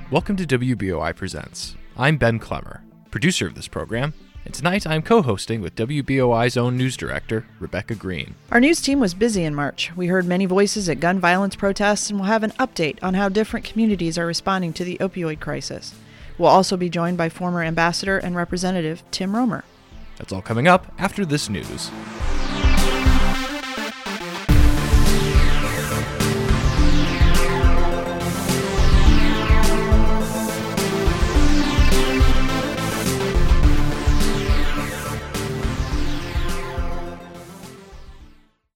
Welcome to WBOI Presents. I'm Ben Clemmer, producer of this program, and tonight I'm co-hosting with WBOI's own news director, Rebecca Green. Our news team was busy in March. We heard many voices at gun violence protests and will have an update on how different communities are responding to the opioid crisis. We'll also be joined by former ambassador and representative Tim Roemer. That's all coming up after this news.